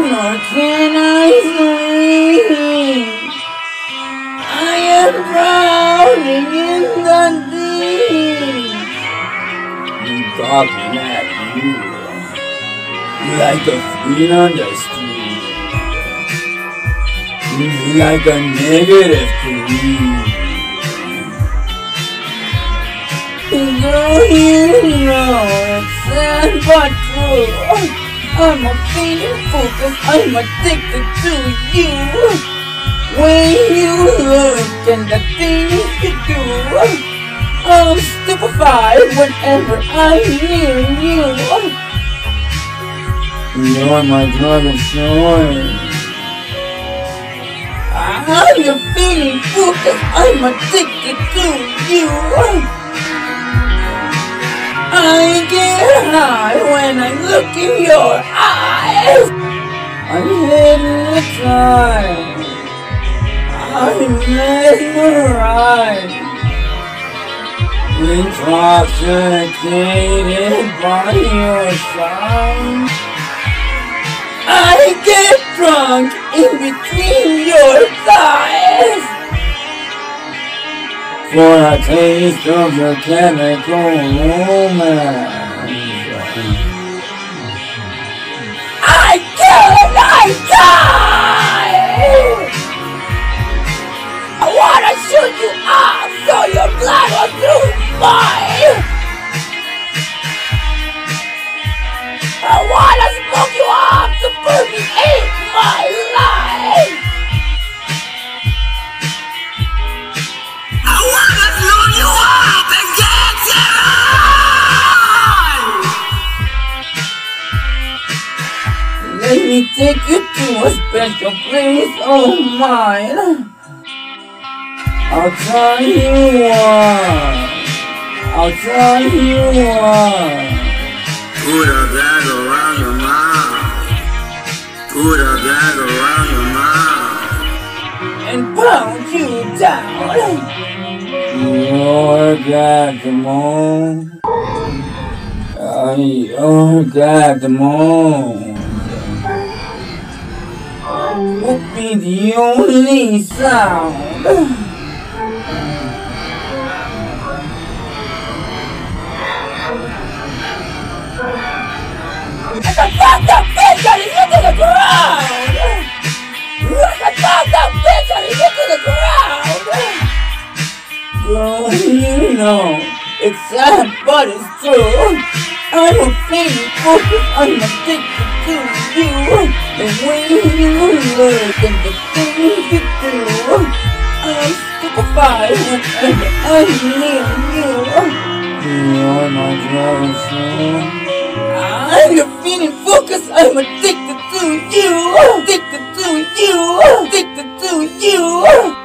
Nor can I sleep. I am drowning in the deep. I'm talking at you like a queen on the street, like a negative queen. Girl, you know it's sad but true. I'm a feeling fool 'cause I'm addicted to you. When you look and the things you do, I'm stupefied whenever I'm near you. You're my drug of choice. I'm your feeling fool 'cause I'm addicted to you. I get high when I look in your eyes. I'm hypnotized. I'm mesmerized. Intoxicated by your side. I get drunk in between your thighs. For a taste of your chemical romance. I kill and I die! I wanna shoot you off so your blood will through mine! I wanna smoke you off to permeate my life! Let me take you to a special place of mine. I'll tell you what. I'll tell you what. Put a bag around your mouth. Put a bag around your mouth. And pound you down. Orgasmo. Orgasmo. Would be the only sound. I can knock that bitch and he hit to the ground. I can knock that bitch and he hit to the ground. Girl, you know it's sad but it's true. I'm a feeling focused, I'm addicted to you. And when you look and the things you do, I'm stupefied whenever I'm near you. You're my drug of choice. I'm your feeling focused, I'm addicted to you. Addicted to you. Addicted to you.